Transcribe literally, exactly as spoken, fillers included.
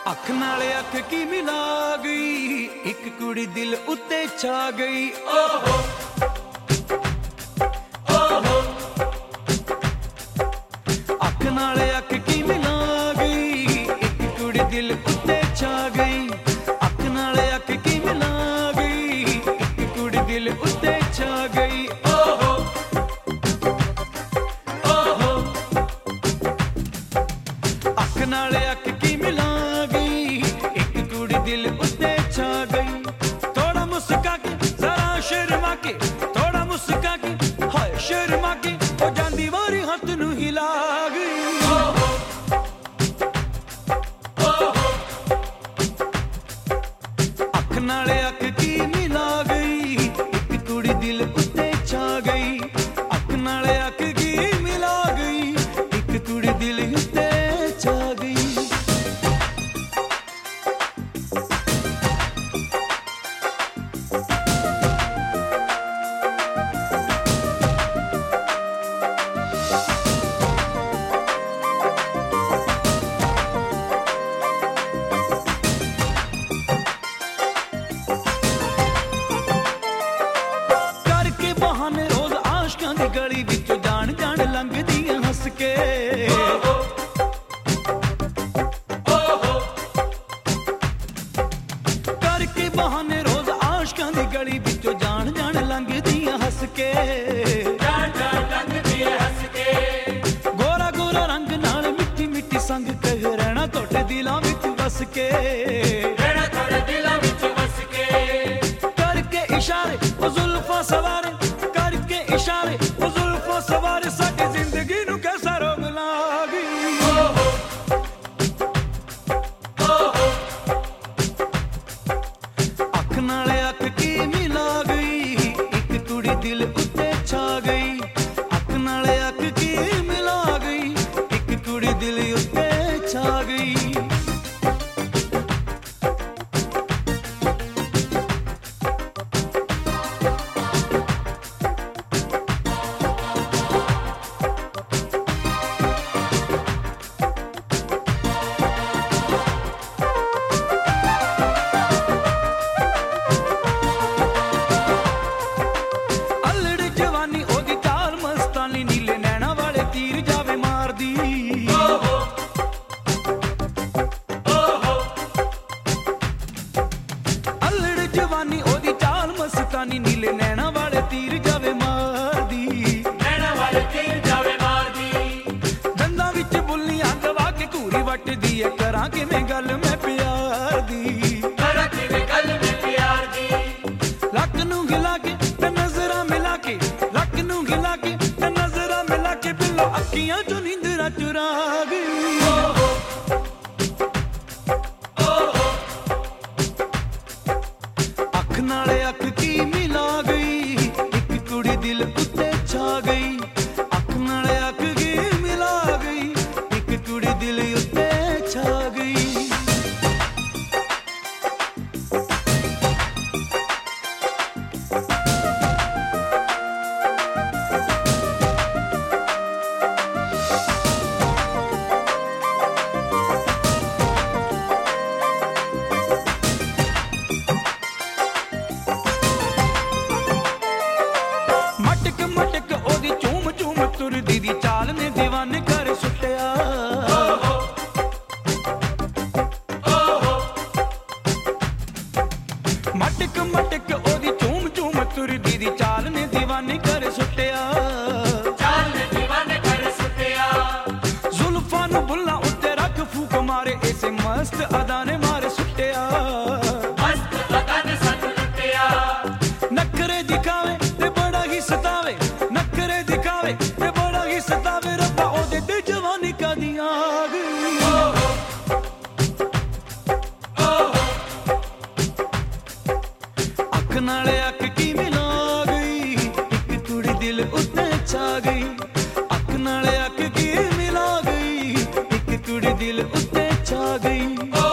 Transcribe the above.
अख नाले अख की मिला गई, एक कुड़ी दिल उत्ते छा गई। ओहो ओहो अख नाले अख की मिला गई, एक कुड़ी दिल उत्ते छा गई। अख नाले अख की मिला गई, एक कुड़ी दिल उत्ते छा गई। ओहो ओहो अख नाले अख की मिला दिल उत्ते छा गई। थोड़ा मुस्का के जरा शर्मा के, थोड़ा मुस्का के हाय शर्मा के, ओ जांदी वारी हाथ नू हिला गई। ओहो ओहो अख नाले अख की मिला गई, एक कुड़ी दिल उत्ते छा गई। अख नाले अख की मिला गई, एक कुड़ी दिल उत्ते छा गई। गली विचों जान जान लंघदी हंस के। ओहो ओहो करके बहाने रोज आशकां दी गली विचों जान जान लंघदी हंस के। जान जान लंघदी हंस के। गोरा गोरा रंग नाल मिट्टी मिट्टी संग कह रहना तोड़े दिलां विच वस के। रहना तोड़े दिलां विच वस के। करके इशारे ओ जुल्फां सवारे, करके इशारे ओ जुल्फां सवारे, साडी जिंदगी नू कैसा रोग ला गई। ओहो ओहो अख नाले अख की मिला गई, एक कुड़ी दिल उत्ते छा गई। अख नाले अख की मिला गई, एक कुड़ी दिल उत्ते छा गई। जवानी ओदी चाल मस्तानी, नीले नैना वाले तीर जावे मारदी। नैना वाले तीर जावे मारदी। दंदा विच बुल्लियां दबा के घूरी वटदी है, करां किवें गल मैं प्यार दी। करां किवें गल मैं प्यार दी। लक नू गिला के ते नजरां मिला के, लक नू गिला के ते नजरां मिला के, बिल्लो अखियां चों नींदरां चुरा गई। ओहो अख नाले अख की मिला गई, एक कुड़ी दिल उत्ते छा गई। अख नाले अख की मिला गई, एक कुड़ी दिल उत्ते छा गई। मटक मटक ओदी चूम चूम तुरदी दी चाल ने दीवाने कर सुट्टिया। ओहो ओहो मटक मटक ओदी चूम चूम तुरदी दी चाल ने दीवाने कर सुट्टिया। चाल ने दीवाने कर सुट्टिया। जुल्फां नू बुल्लां उत्ते रख फूक मारे, ऐसे मस्त अदा ने मारे सुट्टिया। मस्त अदा ने सन लुट्टिया। नखरे दिखावे ते बड़ा ही सतावे, नखरे दिखावे ते बड़ा ही सतावे, रब्बा ओदे ते जवानी कदी आ गई। ओहो ओहो अख नाले अख की मिला गई, एक कुड़ी दिल उत्ते छा गई। अख नाले अख की मिला गई, एक कुड़ी दिल उत्ते छा गई।